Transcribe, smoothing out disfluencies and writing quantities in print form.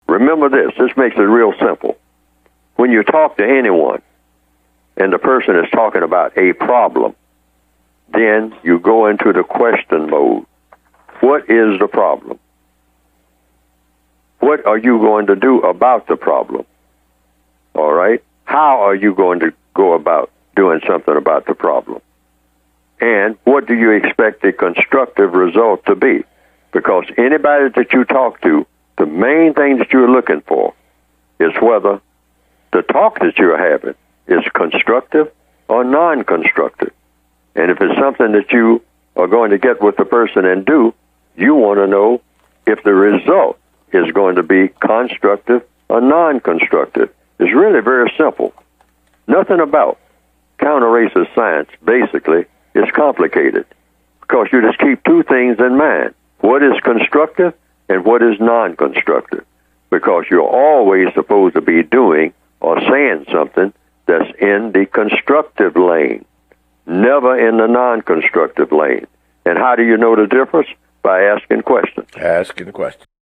Remember this. This makes it real simple. When you talk to anyone and the person is talking about a problem, then you go into the question mode. What is the problem? What are you going to do about the problem? All right? How are you going to go about doing something about the problem? And what do you expect the constructive result to be? Because anybody that you talk to, the main thing that you're looking for is whether the talk that you're having is constructive or non-constructive. And if it's something that you are going to get with the person and do, you want to know if the result is going to be constructive or non-constructive. It's really very simple. Nothing about counter-racist science, basically, is complicated because you just keep two things in mind. What is constructive and what is non-constructive? Because you're always supposed to be doing or saying something that's in the constructive lane, never in the non-constructive lane. And how do you know the difference? By asking questions. Asking questions.